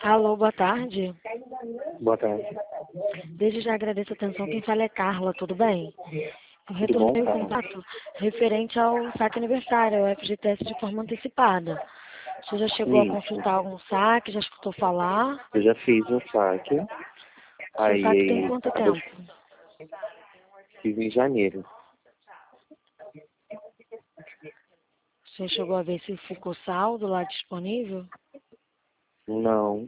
Alô, boa tarde. Boa tarde. Desde já agradeço a atenção. Quem fala é Carla, tudo bem? Eu Tudo bom, retornei o cara? contato referente ao saque aniversário, ao FGTS de forma antecipada. Você já chegou a Isso. consultar algum saque? Já escutou falar? Eu já fiz um saque. Seu saque tem Aí quanto eu tempo? fiz em janeiro. Você chegou a ver se ficou saldo lá disponível? Não.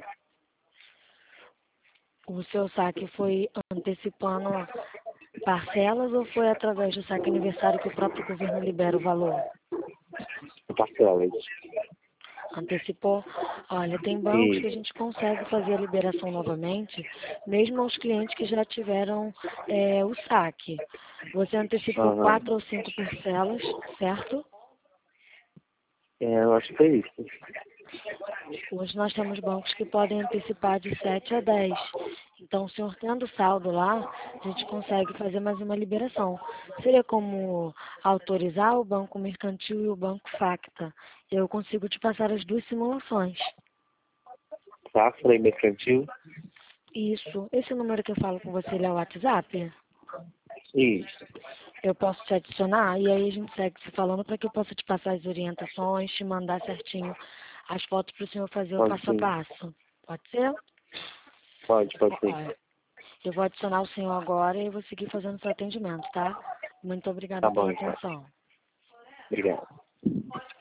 O seu saque foi antecipando parcelas ou foi através do saque aniversário que o próprio governo libera o valor? Parcelas. Antecipou? Olha, tem bancos que a Isso. gente consegue fazer a liberação novamente, mesmo aos clientes que já tiveram o saque. Você antecipou Aham. 4 ou 5 parcelas, certo? Eu acho que foi isso. Hoje nós temos bancos que podem antecipar de 7 a 10. Então, o senhor tendo saldo lá, a gente consegue fazer mais uma liberação. Seria como autorizar o banco mercantil e o banco Facta. Eu consigo te passar as duas simulações. Safra e mercantil? Isso. Esse número que eu falo com você, ele é o WhatsApp? Isso. Eu posso te adicionar e aí a gente segue se falando para que eu possa te passar as orientações, te mandar certinho as fotos para o senhor fazer o Pode passo a sim. passo. Pode ser? Pode sim. Olha, eu vou adicionar o senhor agora e vou seguir fazendo seu atendimento, tá? Muito obrigada Tá bom, pela então. atenção. Obrigado.